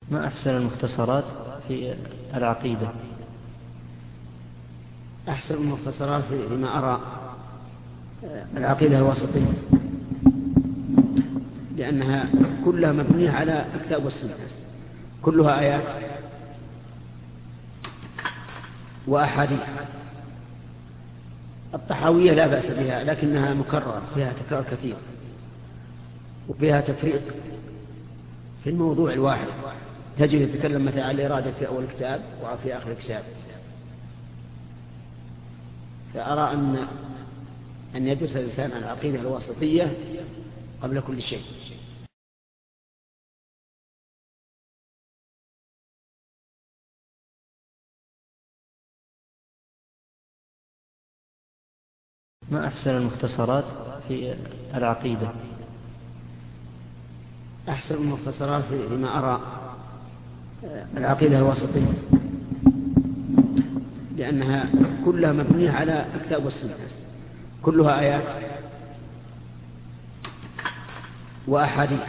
ما أحسن المختصرات في العقيدة؟ أحسن المختصرات فيما أرى العقيدة الواسطية، لأنها كلها مبنية على الكتاب والسنة، كلها آيات وأحاديث. الطحاوية لا بأس بها، لكنها مكررة، فيها تكرار كثير وفيها تفريق في الموضوع الواحد، تجد يتكلم مثلا عن الإرادة في أول كتاب وفي آخر كتاب. فأرى أن يدرس الإنسان العقيدة الواسطية قبل كل شيء. ما أحسن المختصرات في العقيدة؟ أحسن المختصرات فيما أرى العقيدة الواسطية، لأنها كلها مبنية على الكتاب والسنة، كلها آيات وأحاديث.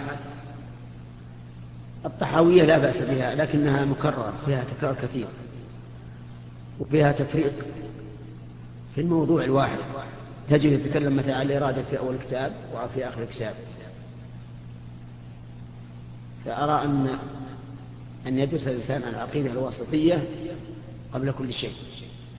الطحاوية لا بأس بها، لكنها مكررة، فيها تكرار كثير وفيها تفريق في الموضوع الواحد، تجد يتكلم مثلا عن الإرادة في أول كتاب وفي آخر كتاب. فأرى أن يدرس الإنسان العقيدة الواسطية قبل كل شيء.